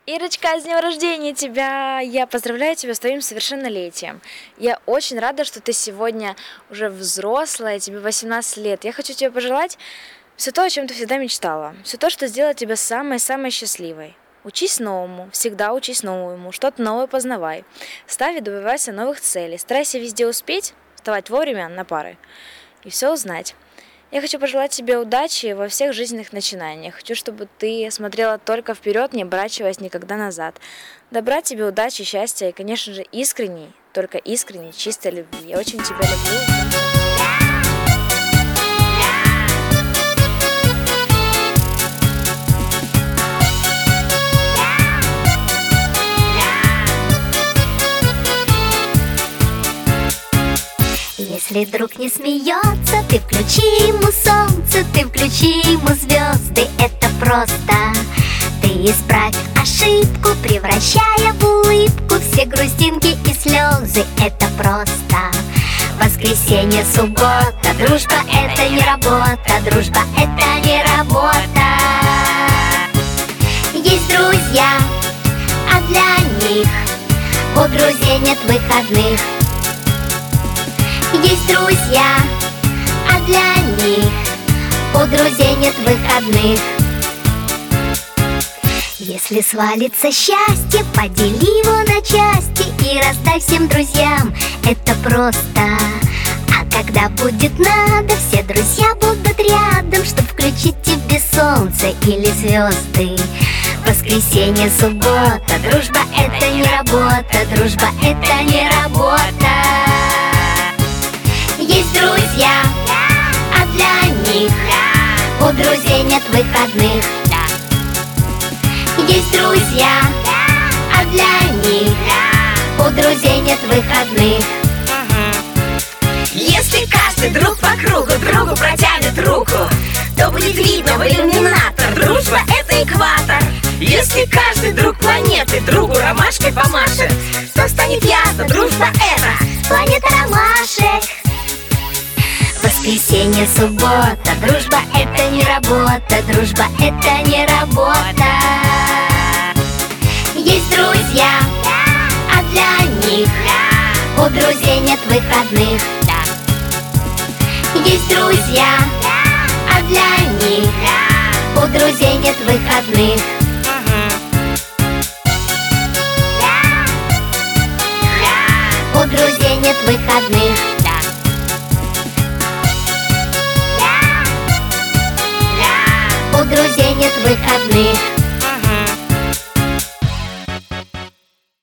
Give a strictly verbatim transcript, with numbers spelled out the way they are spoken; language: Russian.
Ирочка, с днем рождения тебя! Я поздравляю тебя с твоим совершеннолетием. Я очень рада, что ты сегодня уже взрослая, тебе восемнадцать лет. Я хочу тебе пожелать все то, о чем ты всегда мечтала. Все то, что сделает тебя самой-самой счастливой. Учись новому, всегда учись новому, что-то новое познавай. Ставь и добивайся новых целей. Старайся везде успеть, вставать вовремя на пары и все узнать. Я хочу пожелать тебе удачи во всех жизненных начинаниях. Хочу, чтобы ты смотрела только вперед, не оборачиваясь никогда назад. Добра тебе, удачи, счастья и, конечно же, искренней, только искренней, чистой любви. Я очень тебя люблю. Если друг не смеется, ты включи ему солнце, ты включи ему звезды, это просто. Ты исправь ошибку, превращая в улыбку все грустинки и слезы, это просто. Воскресенье, суббота, дружба это не работа, дружба это не работа. Есть друзья, а для них у друзей нет выходных. Есть друзья, а для них у друзей нет выходных. Если свалится счастье, подели его на части и раздай всем друзьям, это просто. А когда будет надо, все друзья будут рядом, чтоб включить тебе солнце или звезды. Воскресенье, суббота, дружба это не работа, дружба это не работа. Есть друзья, а для них у друзей нет выходных. Есть друзья, а для них у друзей нет выходных. Если каждый друг по кругу другу протянет руку, то будет видно в иллюминатор: дружба это экватор. Если каждый друг планеты другу ромашкой помашет, то станет ясно: дружба это планета ромашек. Воскресенье, суббота, дружба это не работа, дружба это не работа. Есть друзья, а для них у друзей нет выходных. Есть друзья, а для них у друзей нет выходных.